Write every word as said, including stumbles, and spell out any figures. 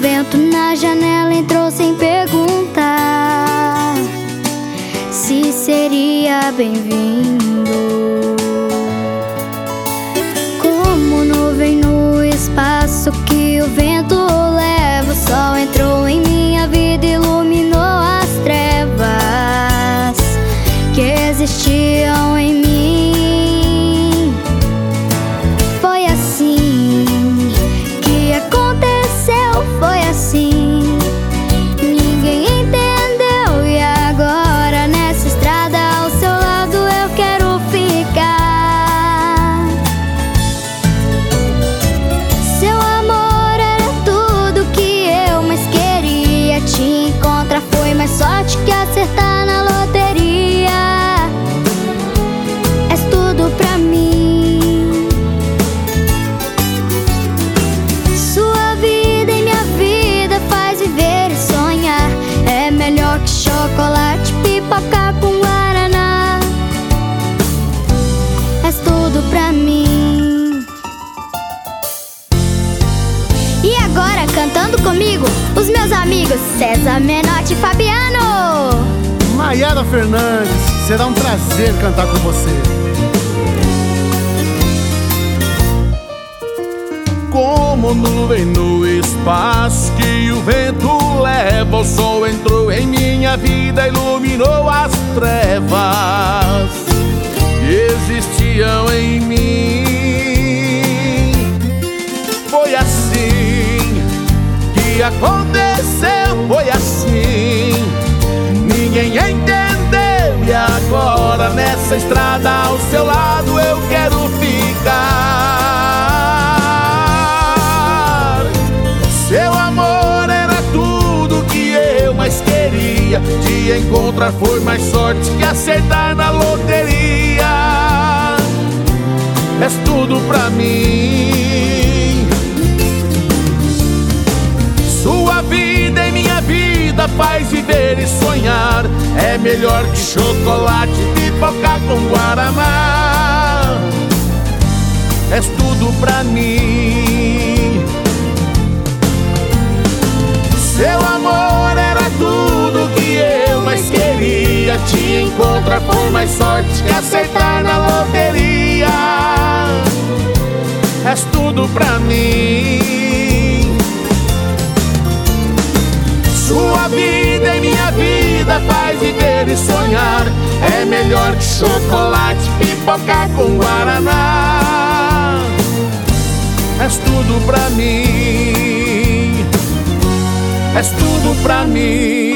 vento na janela entrou sem perguntar se seria bem-vindo. Como nuvem no espaço que o vento leva, o sol entrou em minha vida, iluminou as trevas que existiam em mim. Foi assim que aconteceu, foi assim, ninguém entendeu. E agora nessa estrada ao seu lado eu quero ficar. Seu amor era tudo que eu mais queria. Te encontrar foi mais sorte que acertar na loteria. És tudo pra mim. Sua vida e minha vida faz viver e sonhar. É melhor que chocolate, pipoca com guaraná. És tudo pra mim. E agora cantando comigo, os meus amigos César Menotti e Fabiano. Maiara Fernandes, será um prazer cantar com você. Como nuvem no espaço que o vento leva, o sol entrou em minha vida, iluminou as trevas que existiam em mim. Foi assim que aconteceu, foi assim, ninguém entendeu. E agora nessa estrada ao seu lado eu quero ficar. Seu amor era tudo que eu mais queria. Te encontrar foi mais sorte que acertar na loteria. És tudo pra mim. Sua vida e minha vida faz viver e sonhar. É melhor que chocolate, pipoca com guaraná. És tudo pra mim. Seu amor era tudo que eu mais queria. Te encontrar foi mais sorte que acertar na loteria. És tudo pra mim. Sua vida e minha vida faz viver e sonhar. É melhor que chocolate, pipoca com guaraná. És tudo pra mim. És tudo pra mim.